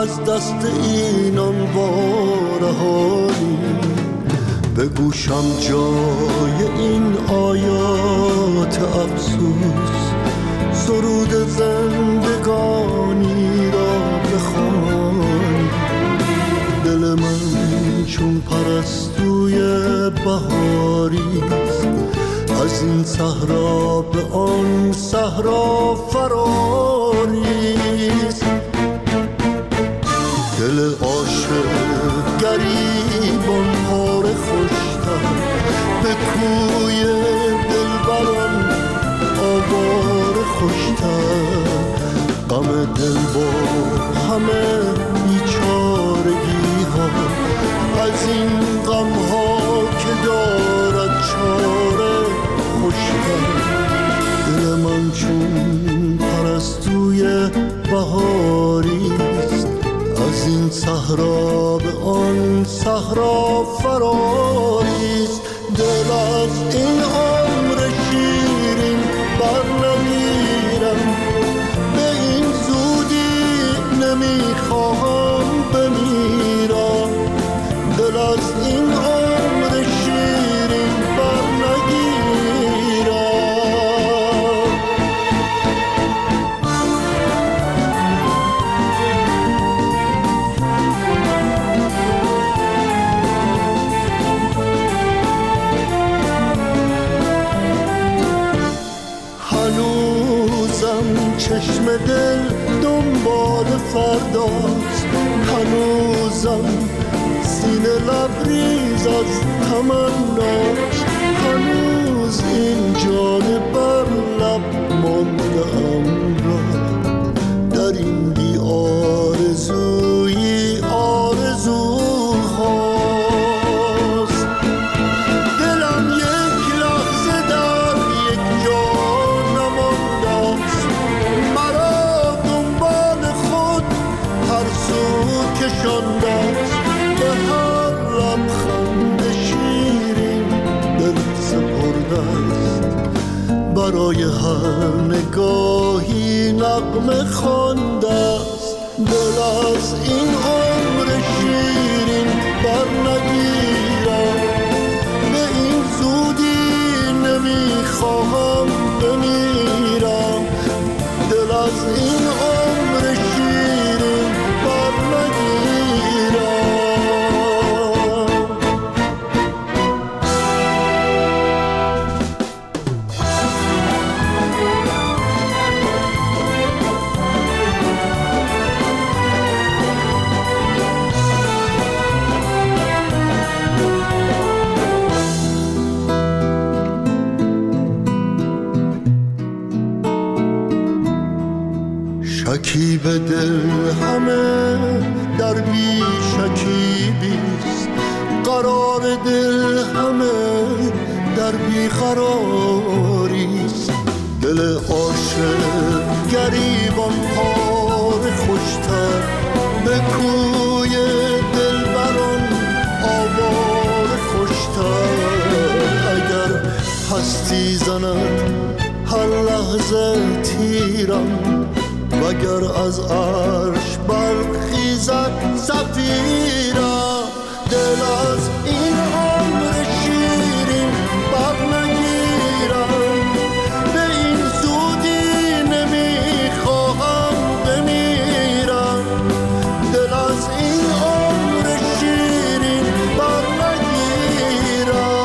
از دست اینان وارهانی، به گوشم جای این آیات افسوس، سرود زندگانی را بخوانی. دل من چون پرستوی بهاریست، از این صحرا به آن صحرا فراریست. دل عاشق گریبان پاره خوشتر، به کوی دلبران آواره خوشتر. غم دل با همه بیچارگی ها، از این غم ها که دارد چاره خوشتر. دل من چون پرستوی بهاریست، از این صحرا به آن صحرا فراریست. دل از این عمر شیرین بر نگیرم، به این زودی نمیخواهم بمیرم. دل از این عمر شیرین بر نگیرم. چشم دل دنبال فرداست، هنوزم سینه لبریز از تمناست. هنوز این جان بر لب مانده ام را، در این بی آرزویی آرزوهاست. دلم یک لحظه در یک جا نمانده است، مرا دنبال خود هر سو کشانده است. به هر لبخند شیرین دل سپرده است، برای هر نگاهی نغمه خوانده است. دل از این عمر شیرین بر نگیرم، به این زودی نمیخواهم بمیرم. دل از این عمر شیرین بر نگیرم. شکیب دل همه در بی شکیبیست، قرار دل همه در بی قراریست. دل عاشق گریبان پاره خوشتر، به کوی دلبران آواره خوشتر. اگر هستی زند هر لحظه تیرم، وگر از عرش برخیزد صفیرم. دل از این عمر شیرین بر نگیرم، به این زودی نمیخواهم بمیرم. دل از این عمر شیرین بر نگیرم.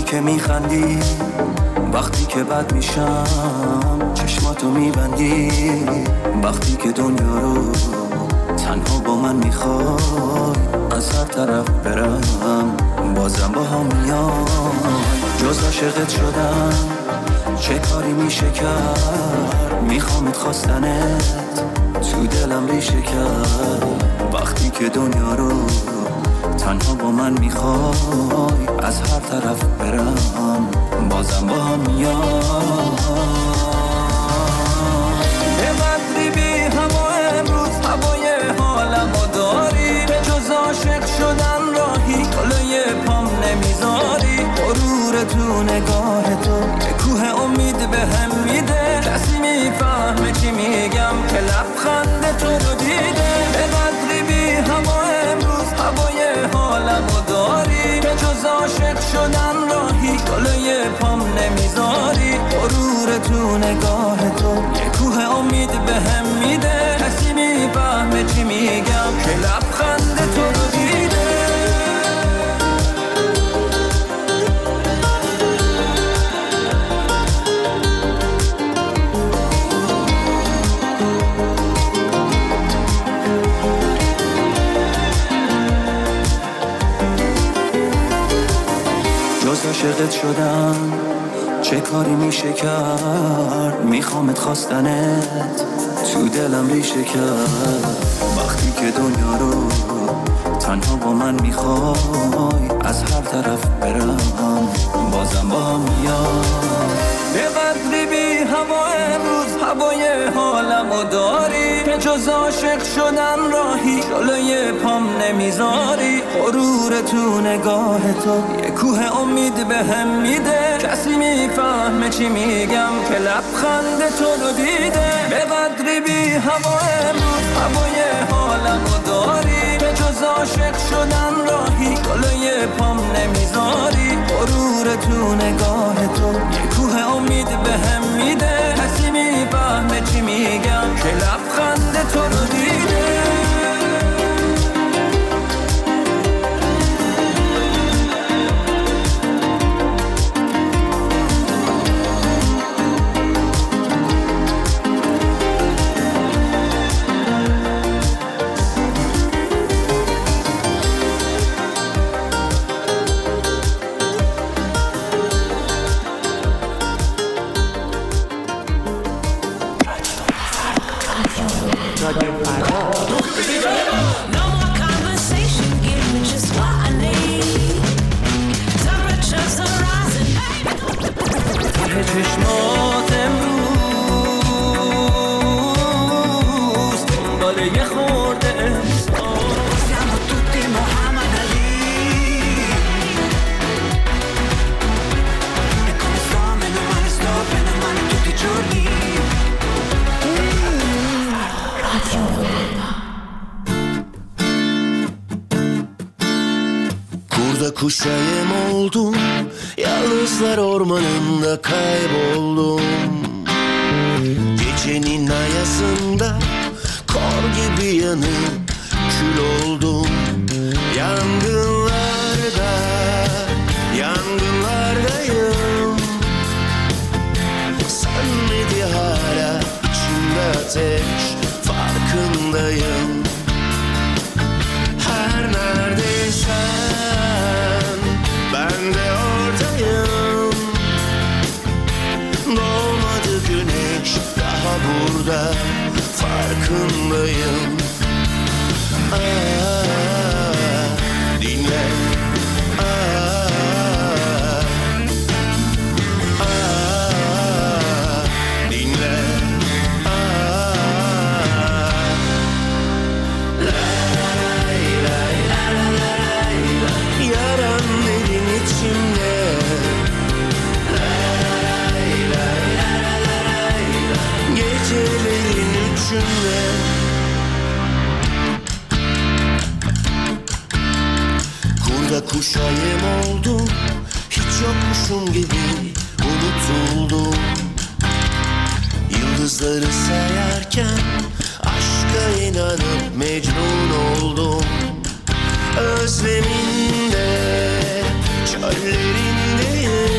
که میخندی، وقتی که بد میشم چشماتو میبندی، وقتی که دنیا رو تنها با من میخوای از هر طرف برم بازم با هم میای. جز عاشقت شدم چه کاری میشه کرد، میخوامت خواستنت تو دلم ریشه کرد، وقتی که دنیا رو تنها با من میخوای از هر طرف برم بازم با هم میای. به قدری بی هوا امروز هوای حالمو داری، به جز عاشق شدن راهی جلوی پام نمیذاری، غرور تو نگاه تو یه کوه امید بهم میده، کسی میفهمه چی میگم که لبخند تو رو دیده. به قدری بی هوا امروز هوای حالمو داری، به جز عاشق شدن راهی جلوی پام نمیذاری، غرور تو نگاه تو یه کوه امید بهم میده، کسی میفهمه چی میگم که لبخند تو رو دیده. جز عاشقت شدم چه کاری میشه کرد، میخوامت خواستنت تو دلم ریشه کرد، وقتی که دنیا رو تنها با من میخوای از هر طرف برم بازم با هم میای. به قدری بی هوا امروز هوای حالمو داری، به جز عاشق شدن راهی جلوی پام نمیذاری، غرور تو نگاه تو یه کوه امید بهم میده، کسی میفهمه چی میگم که لبخند تو رو دیده. به قدری بی هوا امروز هوای حالمو داری، به جز عاشق شدن راهی جلوی پام نمیذاری، غرور تو نگاه تو یه کوه امید بهم میده، کسی میفهمه چی میگم که لبخند تو رو دیده. چشمات امروز دنبال یه خورده احساس، siamo tutti Muhammad Ali e come sto meno male tutti i giorni. Kurda kuşayım oldum, yalnızlar ormanında kayboldum. Gecenin ayazında kor gibi yanıp kül oldum. Yangınlardayım. Sönmedi hala içimde ateş, farkındayım. Her neredeysen ben de oradayım. Doğmadı güneş daha burada, farkındayım. Dinle. Dinle. Yaran derin içimde. Gecelerin üçünde. Kurda kuşa yem oldum, hiç yokmuşum gibi unutuldum. Yıldızları sayarken aşka inanıp mecnun oldum. Özleminde çöllerindeyim.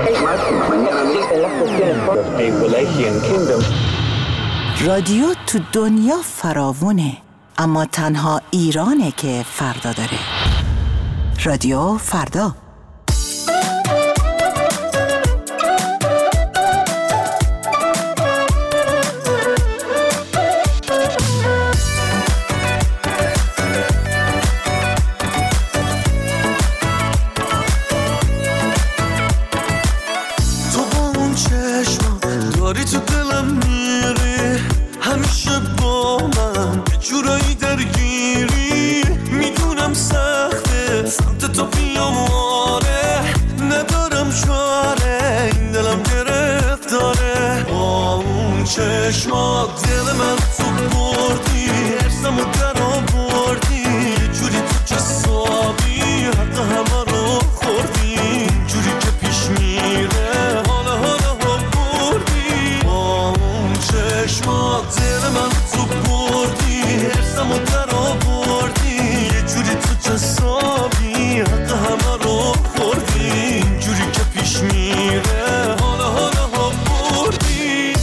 رادیو تو دنیا فراوونه، اما تنها ایرانه که فردا داره. رادیو فردا. داری تو دلم میری، همیشه با من یه جورایی درگیری. میدونم سخته سمت تو بیام، آره ندارم چاره، این دلم گرفتاره. با اون چشمات دل من تو بردی، ارسمو در آوردی، یه جوری تو جسابی حق همه رو خوردی. جوری که پیش میره حالا چشمات دل من تو بردی، ارسمو در آوردی، یه جوری تو جسابی حق همه رو خوردی. اینجوری که پیش میره حالا بردی.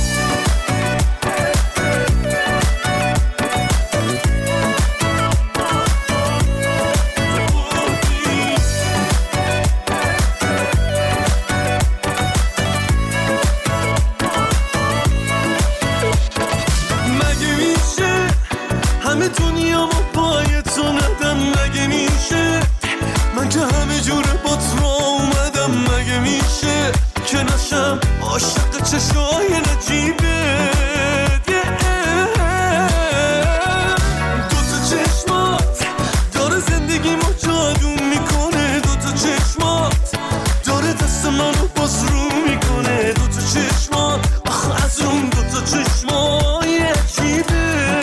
دنیا ما پای تو ندم، مگه میشه؟ من که همه جوره با تو اومدم، مگه میشه که نشم عاشق چشای نجیبت؟ دوتا چشمات داره زندگیمو جادو میکنه، دوتا چشمات داره دست منو باز رو میکنه. دوتا چشمات آخه از اون دوتا چشمای عجیبه.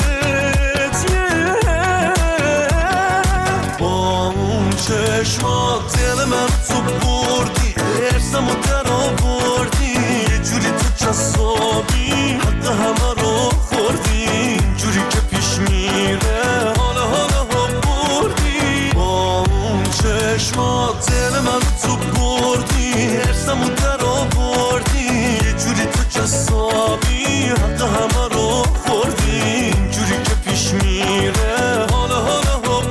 چشمات دل من تو بردی، ارسمو در آوردی، یه جوری تو جسابی حق همه رو خوردی. اینجوری که پیش میره حالا بردی. با اون چشمات دل من تو بردی، ارسمو در آوردی، یه جوری تو جسابی حق همه رو خوردی. اینجوری که پیش میره حالا بردی.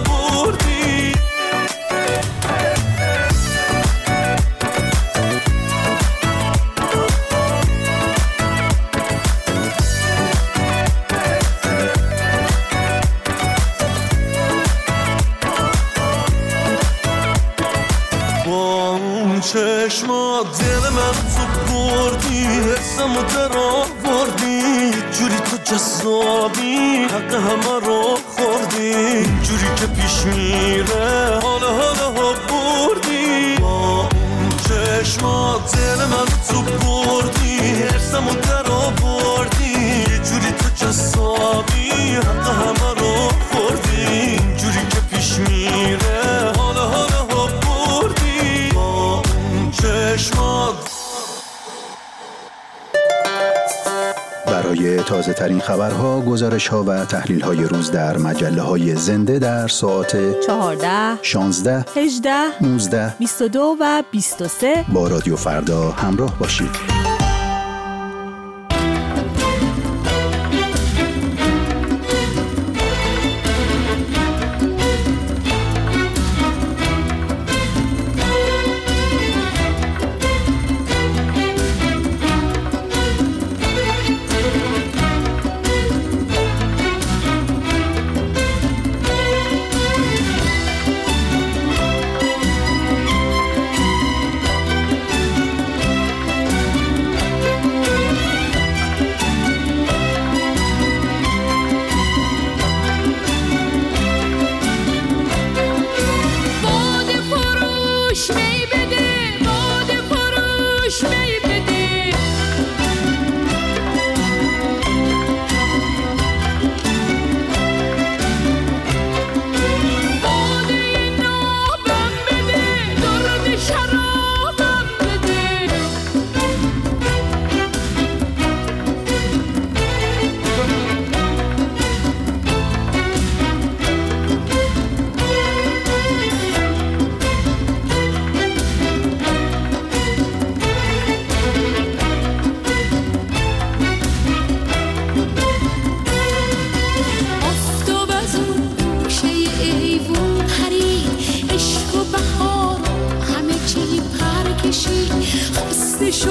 چشمات دل من تو بردی، حسمو در آوردی، یه جوری تو جسابی حق همه رو خوردی. جوری که پیش میره حالا بردی. با اون چشمات دل من تو بردی، حسمو در آوردی، یه جوری تو جسابی حق همه رو خوردی. جوری که پیش میره حالا بردی. چشمات. برای تازه ترین خبرها، گزارش ها و تحلیل های روز در مجله های زنده در ساعت 14، 16، 18، 19، 22 و 23 با رادیو فردا همراه باشید.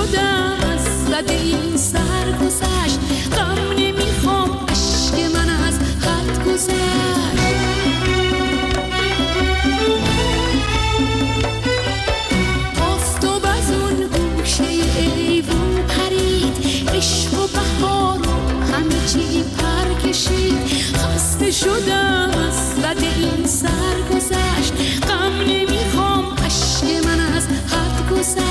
شدم از صد این سر گذشت، غم نمیخوام عشق من از حد گذشت. آفتاب از اون گوشه ایوون پرید، عشق و بهار و همه چی پر کشید. خسته شدم از صد این سر گذشت، غم نمیخوام عشق من از حد گذشت.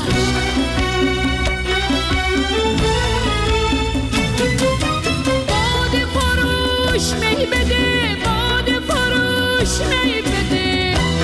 باده فروش می بده، باده فروش می بده.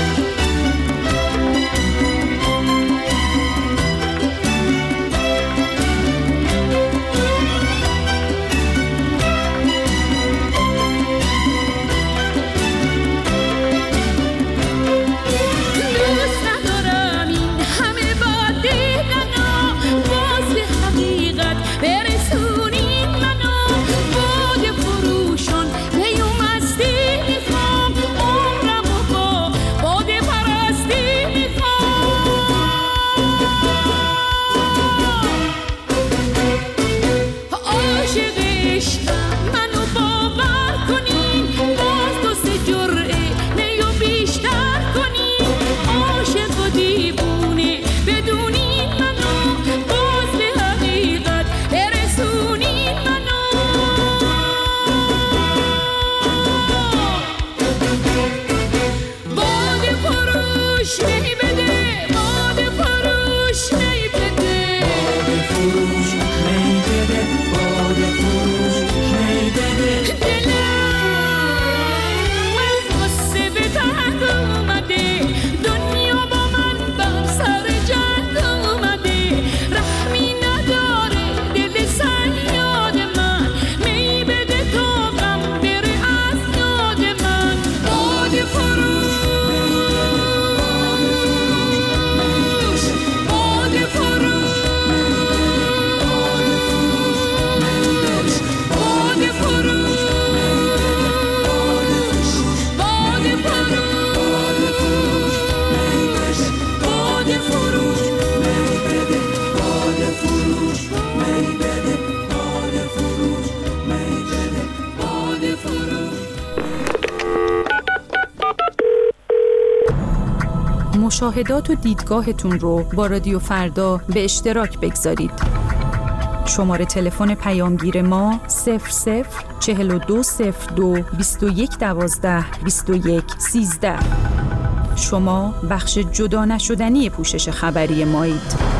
مشاهدات و دیدگاهتون رو با رادیو فردا به اشتراک بگذارید. شماره تلفن پیامگیر ما 004202 2112 2113. شما بخش جدا نشدنی پوشش خبری مایید.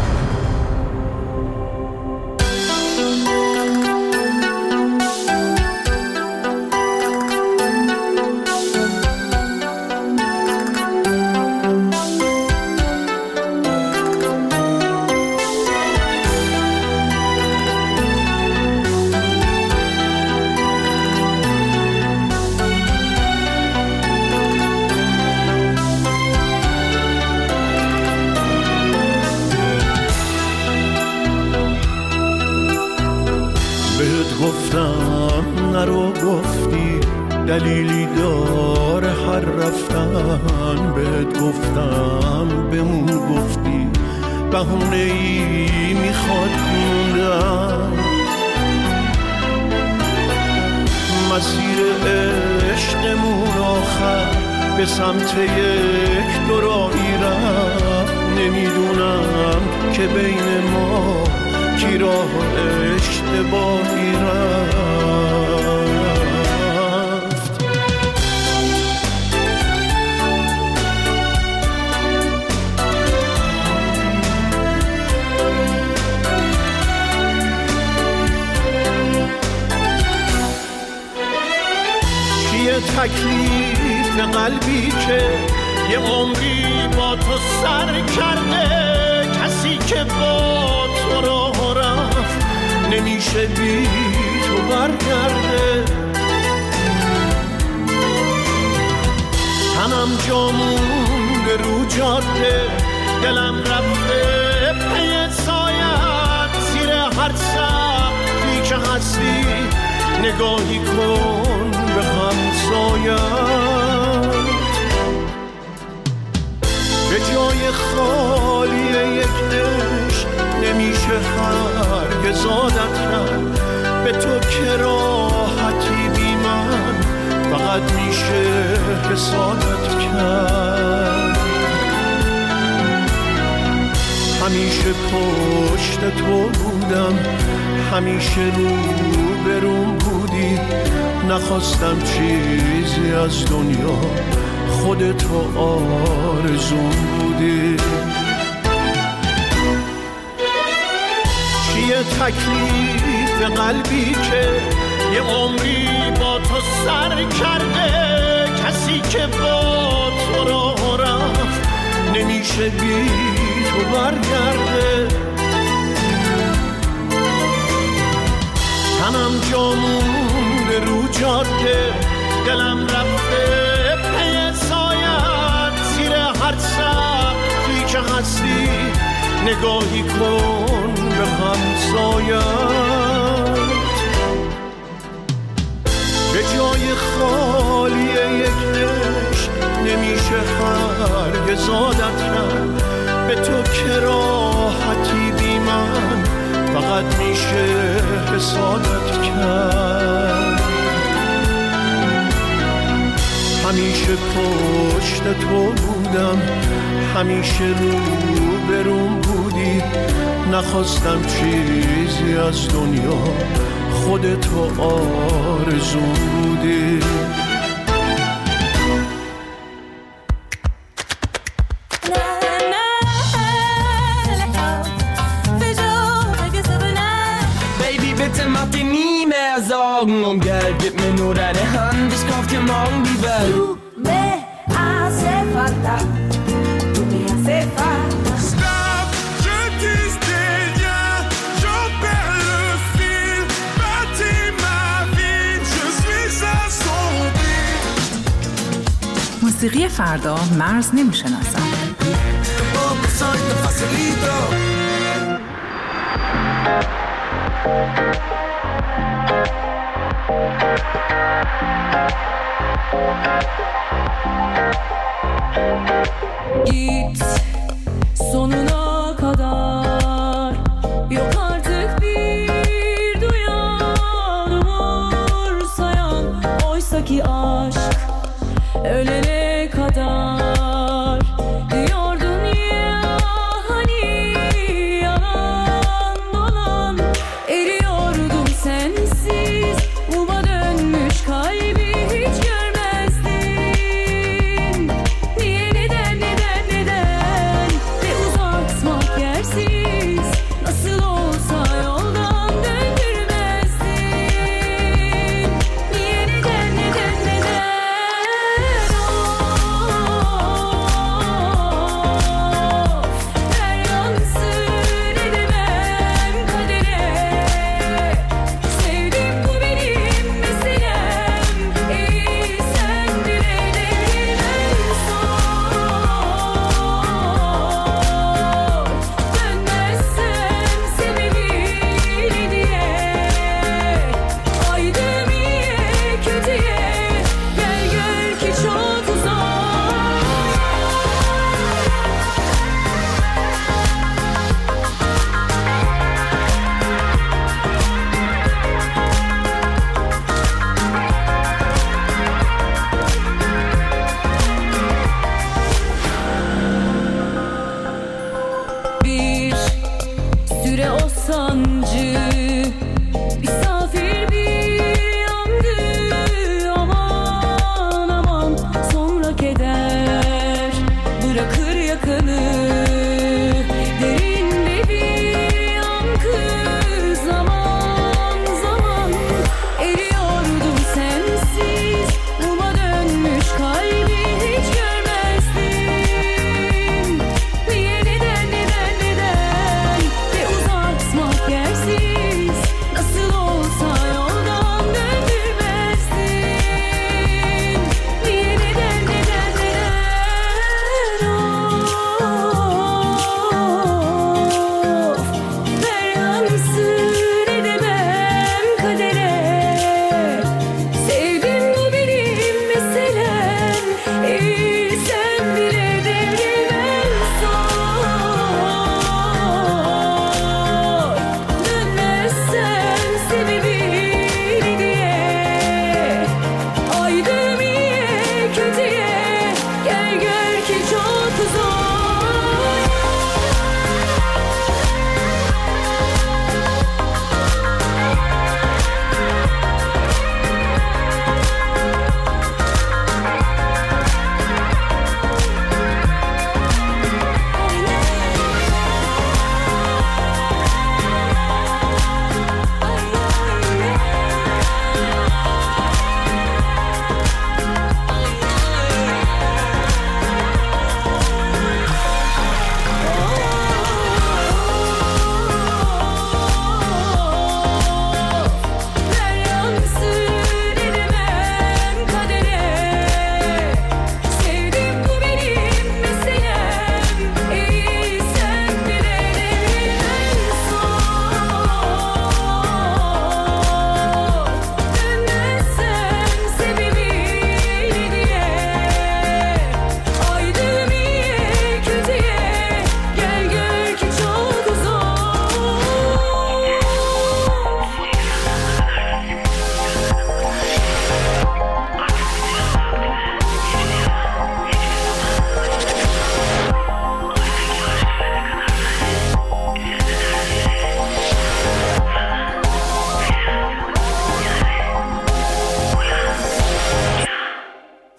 گفتم نرو، گفتی دلیلی داره هر رفتن. بهت گفتم بمون، گفتی بهونه‌ای میخواد موندن. مسیر عشقمون آخر به سمت یک دورایی رفت. نمیدونم که بین ما کی راه اشتباهی رفت. چیه تکلیف قلبی که یه عمری با تو سر کرده؟ کسی که با تو راه رفت نمیشه بی تو برگرده. تنم جامونده رو جاده، دلم رفته پی سایت. زیر هر سقفی که هستی نگاهی کن به همسایت. به جای خالی یک عشق نمیشه نمیشه هرگز عادت کرد به تو که راحتی بی من فقط میشه حسادت کرد. همیشه پشت تو بودم، همیشه روبروم بودی، نخواستم چیزی از دنیا، خودتو آرزوم بودی. چیه تکلیف قلبی که یه عمری با تو سر کرده، کسی که با تو راه رفت نمیشه بی تو برگرده. تنم جا مونده رو جاده، دلم رفته پی سایت، زیر هر سقفی که هستی نگاهی کن به همسایت. به جای خالی یک عشق نمیشه هرگز عادت کرد به تو که راحتی بی من فقط میشه حسادت کرد. همیشه پشت تو بودم، همیشه روبروم بودی، نخواستم چیزی از دنیا، خودتو آرزوم بودی. Um Geld, gib mir nur deine Hand, ich kauf dir morgen die Welt. Tu me hace falta, tu me hace falta. Stop, je tisse des liens, j'en perds le fil. Bâtis ma vie, je suis assombri. موسیقی فردا مرز نمیشناسد. Git sonuna kadar, yok artık bir duyan umursayan, oysaki aşk ölene kadar diyordun ya hani, yalan dolan eriyordum sensiz, uma dönmüş kalbi hiç görmezdin. Niye, neden ve uzatmak yersiz, nasıl olsa yoldan döndürmezdin. Niye, neden deryansın edemem kadere. Sevdim bu benim meselem, ey sen bile devrimem sor. Dönmezsem sebebi diye, aydım iyiye kötüye, gel gör ki çok uzak. Bir süre o sancı misafir bir yandı, aman aman sonra keder bırakır yakanı, derinde bir yankı, zaman zaman eriyordum sensiz, uma dönmüş kalbi hiç görmezdin. Niye, neden ve uzatmak yersiz,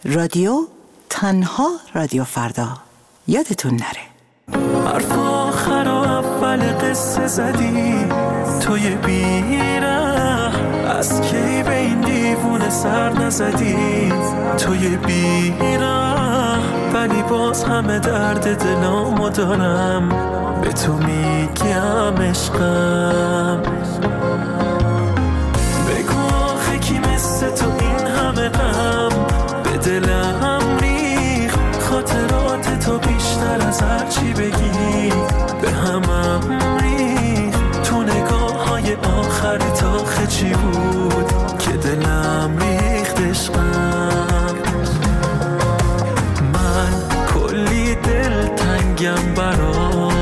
رادیو تنها رادیو فردا. یادتون نره. حرف آخر و اول قصه زدی توی بیره، از کی به این دیوونه سر نزدی توی بیره، ولی باز همه درد دلامو دارم به تو میگم عشقم. بگو آخه کی مثل تو این همه غم به دلم ریخ، خاطرات تو بیشتر از هر چی بگی به همم ریخ. تو نگاه های آخر تا چی بود که دلم ریخت عشقم. من کلی دل تنگم برات،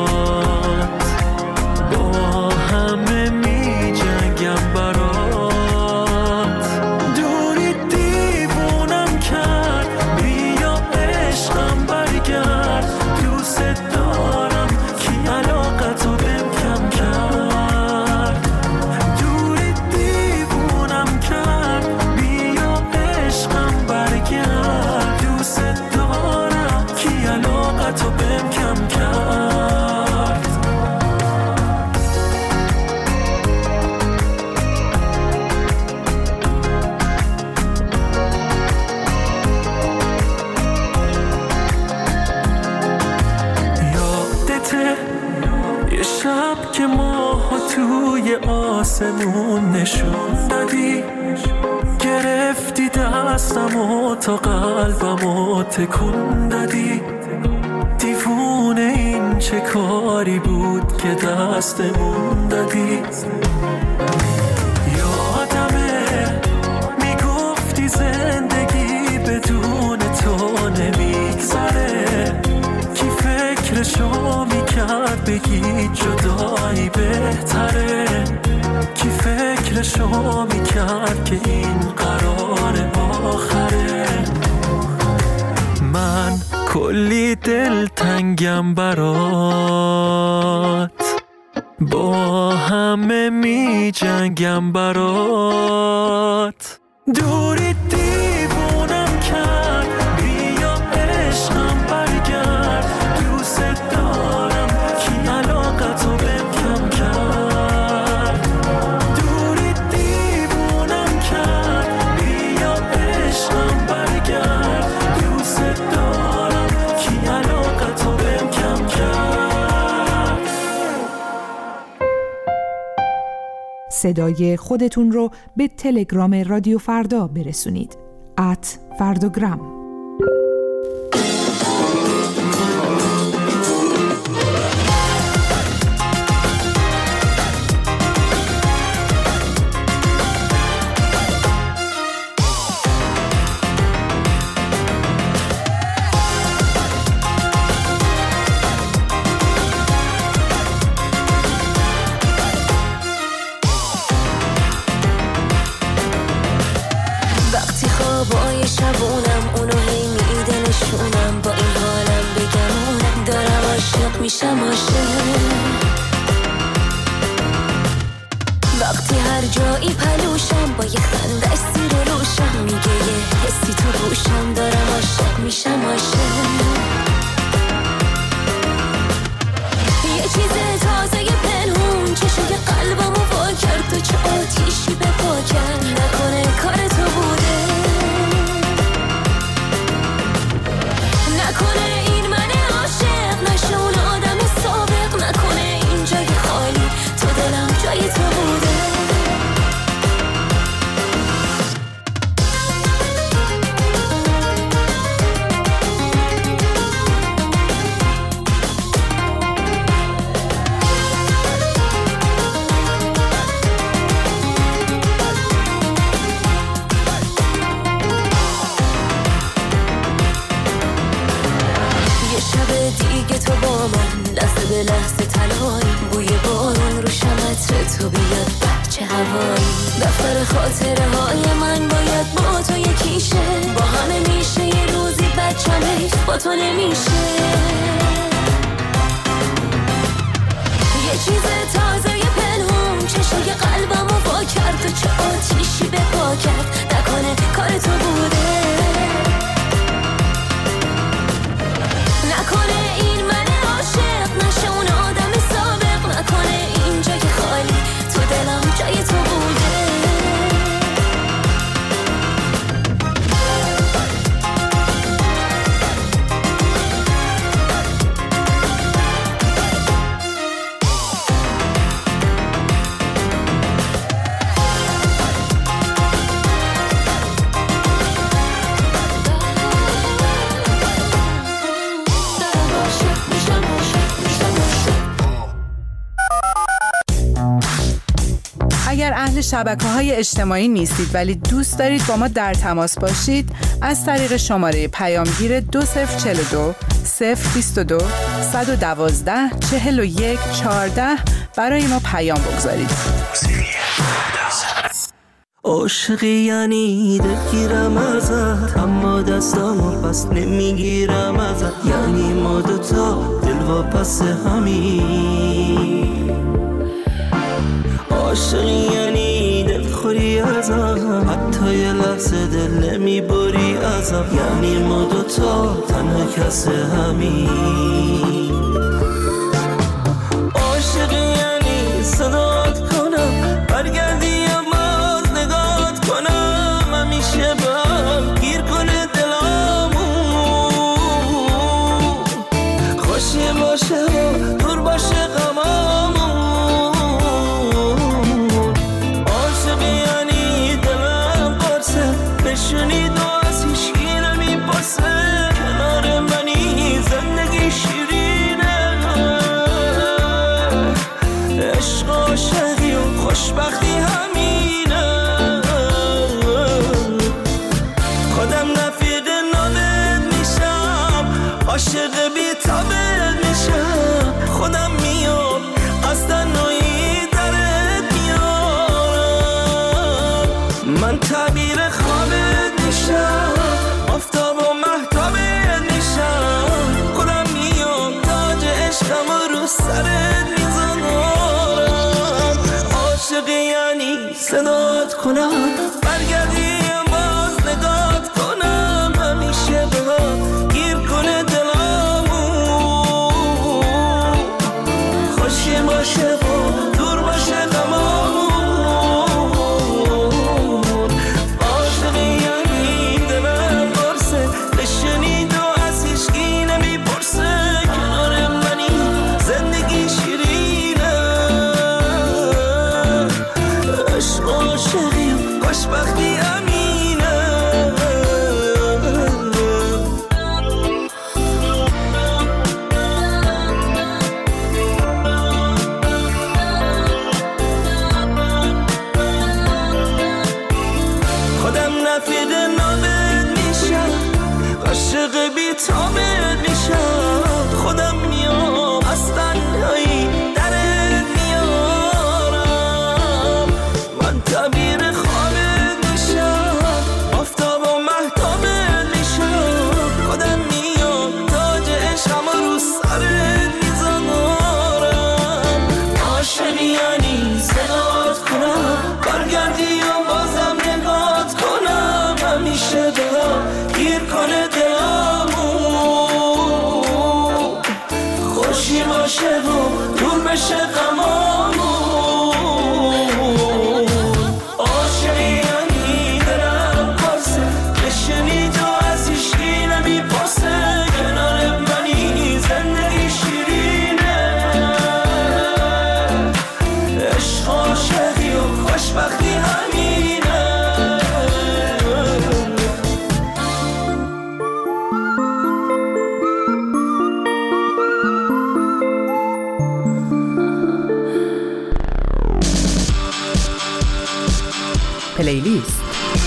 با همه می جنگم برات. دوری دیوونم کرد، بیا عشقم برگرد. دوست دارم کی علاقتو بهم کم کرد. دوری دیوونم کرد، بیا عشقم برگرد. دوست دارم کی علاقتو بهم کم کرد. یادته یه شب که ماها توی آسمون نشون دادی، گرفتی دستم و تا قلبم و تکون دادی. دیوونه این چه کاری بود که دستمون دادی. یادمه میگفتی زندگی بدون تو نمیگذره، کی فکرشو میکرد بگی جدایی بهتره، کی فکرشو میکرد که این قرار آخره. من کلی دل تنگم برات، با همه می جنگم برات. دوری دیوونم کرد، بیا عشقم برگرد. دوست دارم کی علاقتو بهم کم کرد. دوری دیوونم کرد، بیا عشقم برگرد. دوست دارم کی علاقتو بهم کم کرد. صدای خودتون رو به تلگرام رادیو فردا برسونید. @فرداگرام. وقتی خوابای شبونم اونو هی میده نشونم، با این حالم بگمونم دارم عاشق میشم عاشق. وقتی هر جایی پلوشم با یه خندش سیر و روشم، میگه یه حسی تو گوشم دارم عاشق میشم عاشق. یه چیز تازه پنهون چشوی قلبمو وا کرد، تو چه آتیشی به پا کرد. نکنه کار تو بوده، نکنه این من عاشق نشه اون آدم سابق، نکنه این جای خالی تو دلم جای تو بوده. لحظه به لحظه تلایی، بوی بارون رو شمتر تو بیاد بچه هوایی. دفتر خاطره های من باید با تو یکیشه، با همه میشه یه روزی بچم حیف با تو نمیشه. یه چیز تازه پنهون چشوی قلبمو وا کرد، و چه آتیشی به پا کرد. نکنه کار تو بوده، اگر اهل شبکه‌های اجتماعی نیستید ولی دوست دارید با ما در تماس باشید، از طریق شماره پیامگیر 2042 022 112 41 14 برای ما پیام بگذارید. عاشقی یعنی دلگیرم ازت، اما دستامو پس نمیگیرم ازت. یعنی ما دوتا دل واپس همین. عاشقی یعنی دلخوری ازم، حتی یه لحظه دل نمیبری ازم. یعنی ما دوتا تنها کس همین. عاشقی یعنی صدات کنم برگردی همیشه با گیر کنه دلامو، خوشی باشه و دور باشه غمامون. عاشقی یعنی دلم قرصه، نشونی دو از هیچکی نمیپرسه. کنار منی زندگی شیرینه، عشق عاشقی و خوشبختی همینه. عاشق بی تابت میشم، خودم میام از تنهایی درت میارم. من تعبیر خوابت میشم، آفتاب و مهتابت میشم. خودم میام تاج عشقم رو سرت میذارم. عاشق یعنی صدات کنم برگردی باز نگات کنم. همیشه با گیر کنه باشه و دور باشه غمامون. عاشقی یعنی دلم قرصه، بشنید و از هیچکی نمیپرسه. کنار منی زندگی شیرینه، عشق عاشقی و خوشبختی همینه. عاشق بی تابت میشم، خودم میام از تنهایی درت میارم. من تعبیر خوابت میشم، آفتاب و مهتابت میشم. خودم میام تاج عشقم رو سرت میذارم. عاشق یعنی صدات کنم برگردی و بازم نگات کنم. همیشه دلم گیر کنه باشه و دور بشه غمامون. عاشقی یعنی دلم قرصه، بشنید و از هیچکی نمیپرسه. کنار منی زندگی شیرینه، عشق عاشقی و خوشبختی همینه. پلیلیست.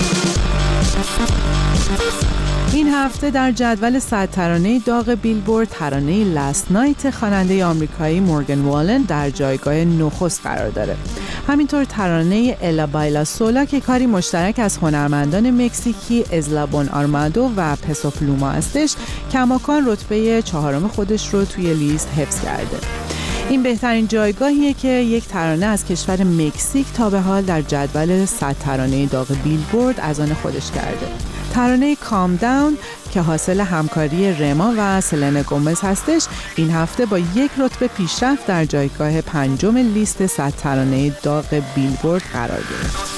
این هفته در جدول 100 ترانه داغ بیلبورد ترانه لاست نایت خواننده آمریکایی مورگان والن در جایگاه نخست قرار داره. همینطور ترانه الا بایلا سولا که کاری مشترک از هنرمندان مکزیکی ازلابون آرمادو و پسو پلوما هستش، کماکان رتبه 4 خودش رو توی لیست حفظ کرده. این بهترین جایگاهیه که یک ترانه از کشور مکزیک تا به حال در جدول 100 ترانه داغ بیلبورد از آن خودش کرده. ترانه کام داون که حاصل همکاری رما و سلنا گومز هستش، این هفته با 1 رتبه پیشرفت در جایگاه 5 لیست 100 ترانه داغ بیلبورد قرار گرفت.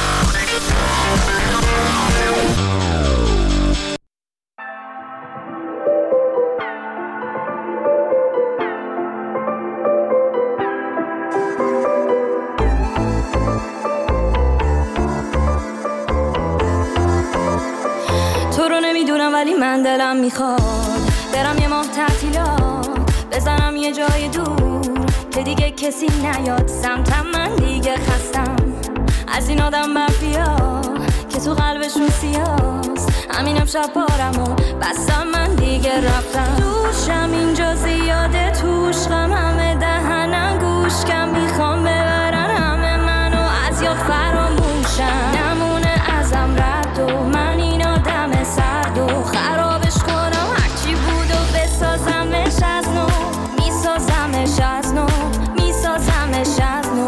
ولی من دلم میخواد برم یه ماه تعطیلات، بزنم یه جای دور که دیگه کسی نیاد سمتم. من دیگه خستم از این آدم مافیا که تو قلبشون سیاست. همین امشب بارمو بستم من دیگه رفتم. دوشم اینجا زیاده توش غم همه دهنم گوش کم میخوام ببرن همه منو از یاد فراموشم. نمونه ازم رد و من این آدم سرد و خرابش کنم هرچی بود و بسازمش از نو. میسازمش از نو میسازمش از نو.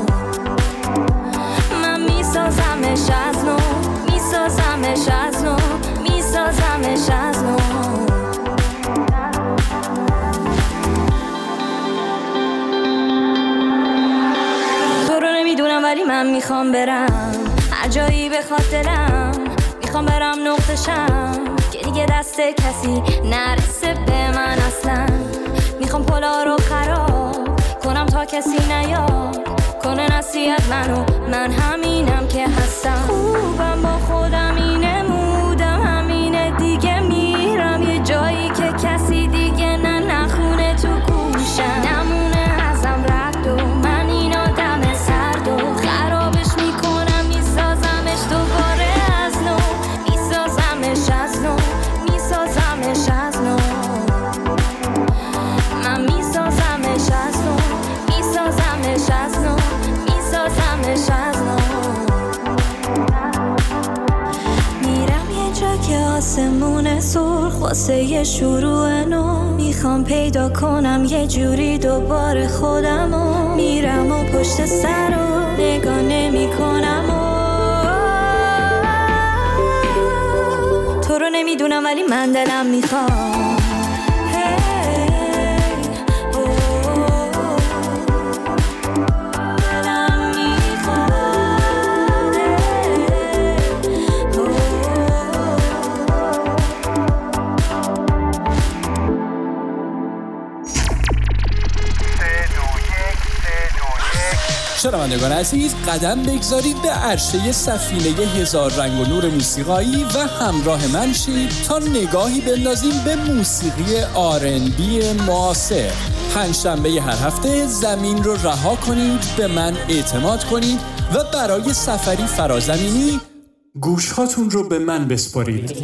من میسازمش از نو میسازمش از نو میسازمش از نو. تو رو نمیدونم ولی من میخوام برم هر جایی بخواد دلم. میخوام برم نقطشم که دیگه دست کسی نرسه به من اصلا. میخوام پلا رو خراب کنم تا کسی نیاد کنه نصیحت منو. من همینم که هستم. خوبم با خودم اینه مودم همینه دیگه. میرم یه جایی که کسی دیگه نخونه تو گوشم. نمونه ازم رد و من این آدم سرد و خرابش میکنم. میسازمش دوباره از نو میسازمش از نو میسازمش از نو. من میسازمش از نو میسازمش از نو میسازمش از نو. میرم یه جا که آسمون سرخ واسه یه شروع نو. میخوام پیدا کنم یه جوری دوباره خودمو. میرم و پشت سر رو نگاه نمی کنم تو رو نمیدونم ولی من دلم میخوام. شنوندگان عزیز قدم بگذارید به عرشه سفینه هزار رنگ و نور موسیقایی و همراه من شید تا نگاهی بندازیم به موسیقی R&B معاصر. پنجشنبه هر هفته زمین رو رها کنید، به من اعتماد کنید و برای سفری فرازمینی گوشهاتون رو به من بسپارید.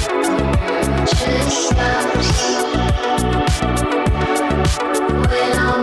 When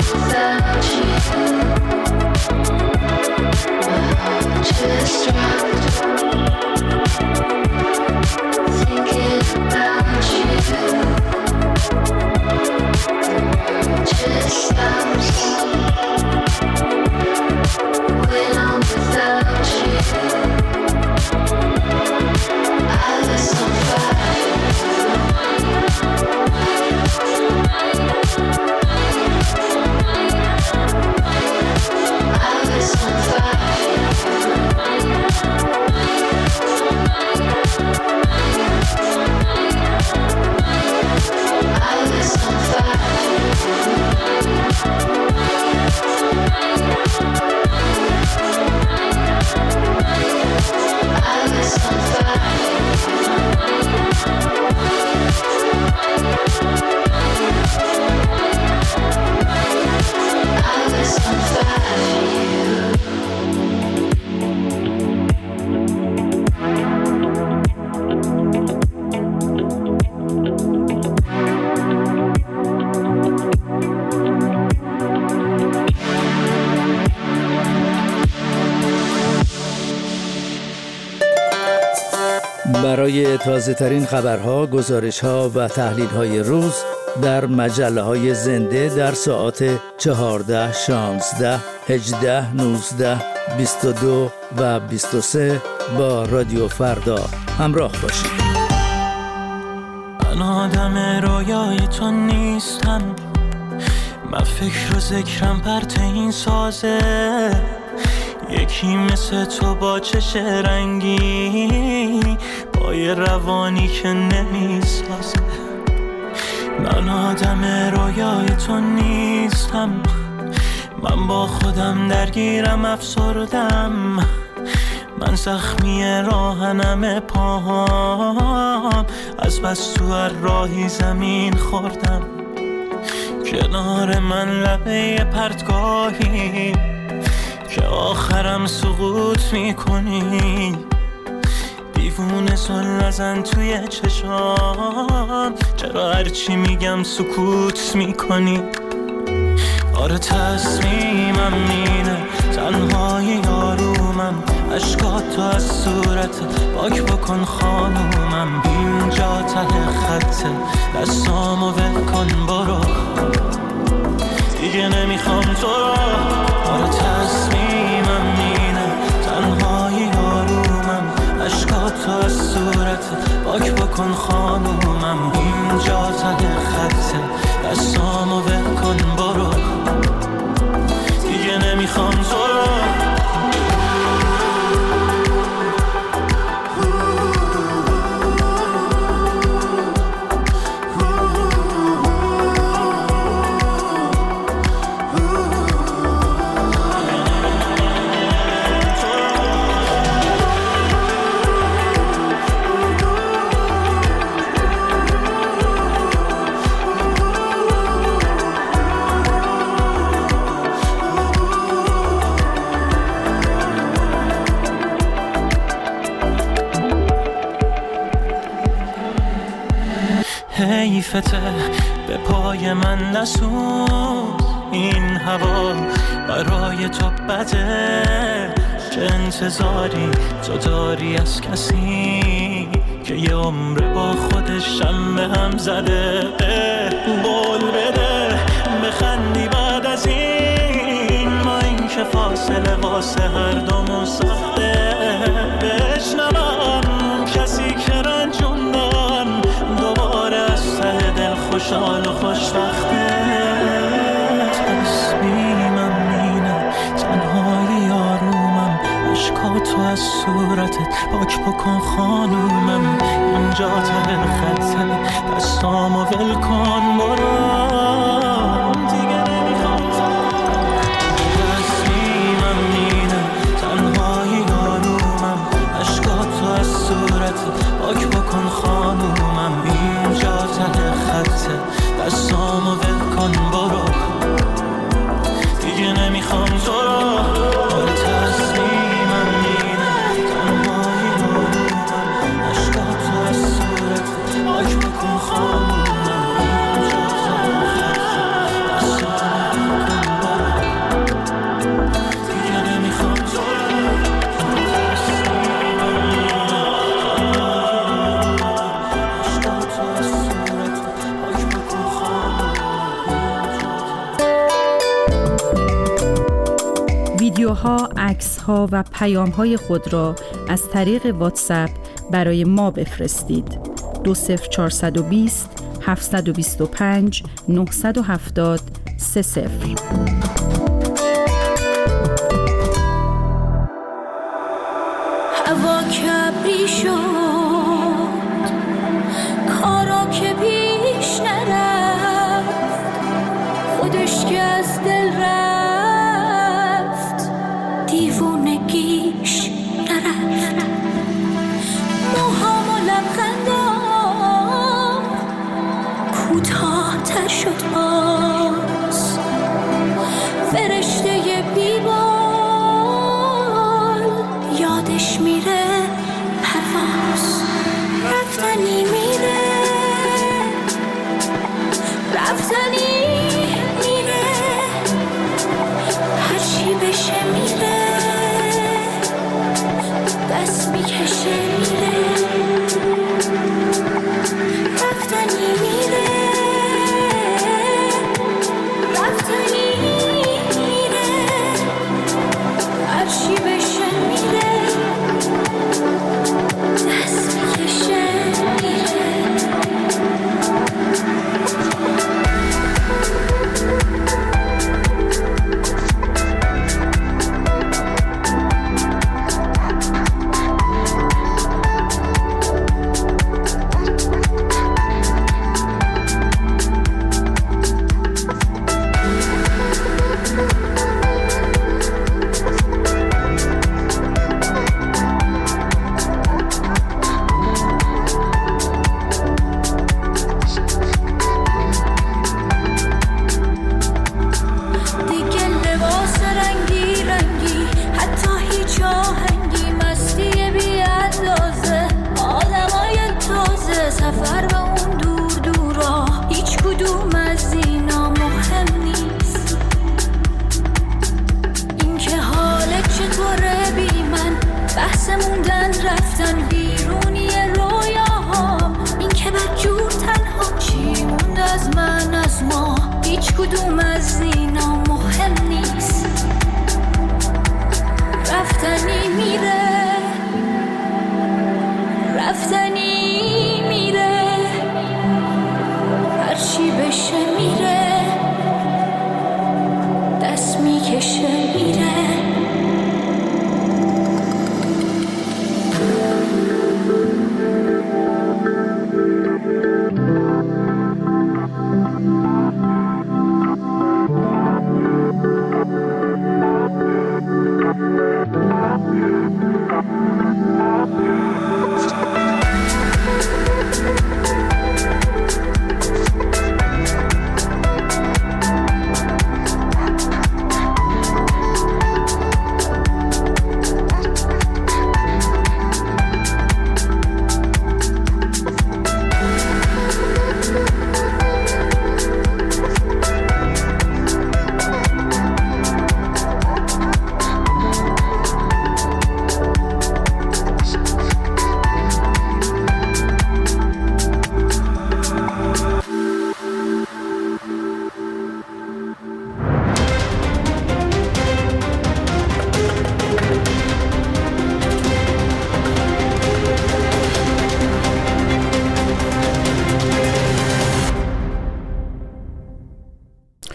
برای تازه ترین خبرها، گزارشها و تحلیل های روز در مجله های زنده در ساعات 14, 16, 18, 19, 22 و 23 با رادیو فردا همراه باشید. من آدم رویای تو نیستم، من فکر و ذکرم پرت این سازه، یکی مثل تو با چش رنگی، با یه روانی که نمیسازه. من آدم رویای تو نیستم، من با خودم درگیرم افسردم، من زخمی راهنم پاهام، از بس تو هر راهی زمین خوردم. کنار من لبه پرتگاهی که آخرم سقوط میکنی، دیوونه سل نزن توی چشام، چرا هرچی میگم سکوت میکنی؟ آره تصمیمم اینه، تنهای یارومم، اشکات تو از صورت پاک بکن خانومم، اینجا ته خطه، دستامو ول کن برو، دیگه نمیخوام تو رو. آره تصمیمم اینه، تنهای یارومم، اشکات تو از صورت پاک بکن خانومم، اینجا ته خطه، دستامو ول کن برو، دیگه نمیخوام تو رو. حیفته به پای من نسوز، این هوا برای تو بده، چه انتظاری تو داری از کسی که یه عمر با خودش هم به هم زده؟ بول بده بخندی بعد از این، ما این که فاصله واسه هر دومون سخته، بشنوم کسی که رنجون دارم دوباره از ته دل خوشحال و خوشبخته. تصمیمم اینه، تنهای یارومم، اشکاتو از صورتت پاک بکن خانومم، اینجا ته خطه، دستامو ول کن برو، دیگه نمیخوام تو. تصمیمم اینه، تنهای یارومم، اشکاتو از صورتت پاک بکن خانومم، اینجا ته خطه، دستامو ول کن برو، دیگه نمیخوام تو رو. آره تصمیمم اینه، تنهای یارومم، اشکاتو از صورتت پاک بکن خانومم، اینجا ته خطه، دستامو ول کن برو، دیگه نمیخوام تو رو. ویدیوها، عکس‌ها و پیام‌های خود را از طریق واتساپ برای ما بفرستید. 20420 725 970 30. هوا کبری شد، کارا که پیش نرفت، خودش که از دل رفت، دیوونگیش نرفت. موهام و لبخندام کوتاه تر شد،